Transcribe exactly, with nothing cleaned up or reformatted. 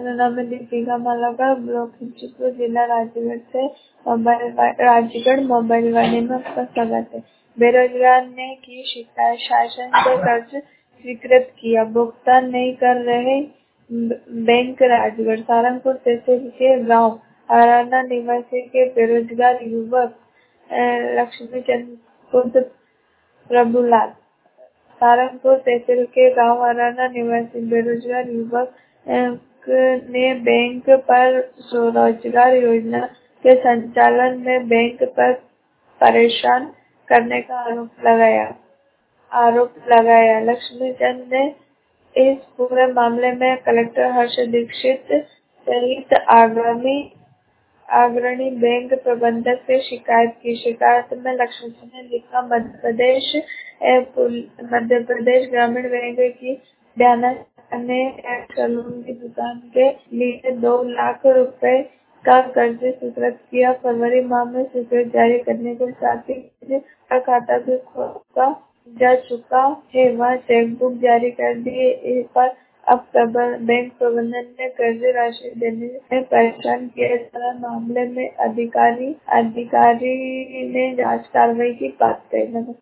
मेरा नाम है दीपिका मालाकर, ब्लॉक खिंचीपुर, जिला राजगढ़ से मोबाइल राजगढ़ मोबाइल वाणी में आपका स्वागत है। बेरोजगार ने की शिकायत, शासन से कर्ज स्वीकृत किया, भुगतान नहीं कर रहे बैंक राजगढ़। सहारनपुर तहसील के गांव हराना निवासी के बेरोजगार युवक लक्ष्मी चंद प्रभुलाल। सहारनपुर तहसील के गांव हराना निवासी बेरोजगार युवक ने बैंक पर स्वरोजगार योजना के संचालन में बैंक पर परेशान करने का आरोप लगाया आरोप लगाया लक्ष्मी चंद ने इस पूरे मामले में कलेक्टर हर्ष दीक्षित सहित आगामी अग्रणी बैंक प्रबंधक से शिकायत की। शिकायत में लक्ष्मी चंद ने लिखा, मध्य प्रदेश मध्य प्रदेश ग्रामीण बैंक की ध्याना ने सैलून की दुकान के लिए दो लाख रुपए का कर्ज स्वीकृत किया। फरवरी माह में स्वीकृत जारी करने के साथ ही खाता भी खोला जा चुका है, वह चेकबुक जारी कर दी है, पर अब बैंक प्रबंधन ने कर्ज राशि देने में परेशान किया। इस मामले में अधिकारी अधिकारी ने जांच कार्रवाई की बात कही।